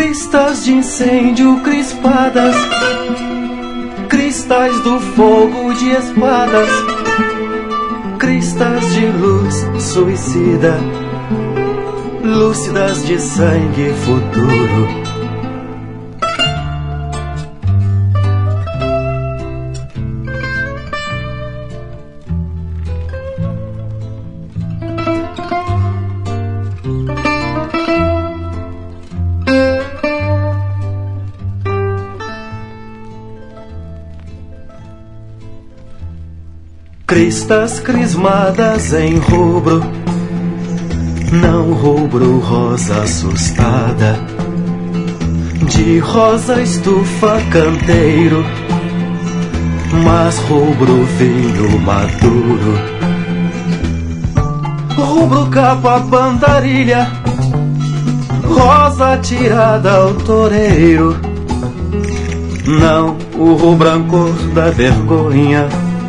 Cristas de incêndio crispadas, cristais do fogo de espadas, cristas de luz suicida, lúcidas de sangue futuro. Cristas crismadas em rubro, não rubro rosa assustada, de rosa estufa canteiro, mas rubro vinho maduro. Rubro capa bandarilha, rosa tirada ao toureiro, não o rubro ancor da vergonha,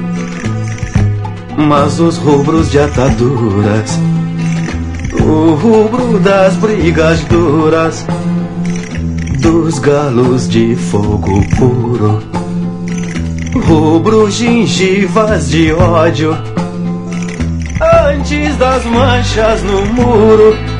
mas os rubros de ataduras, o rubro das brigas duras, dos galos de fogo puro, rubro gengivas de ódio, antes das manchas no muro,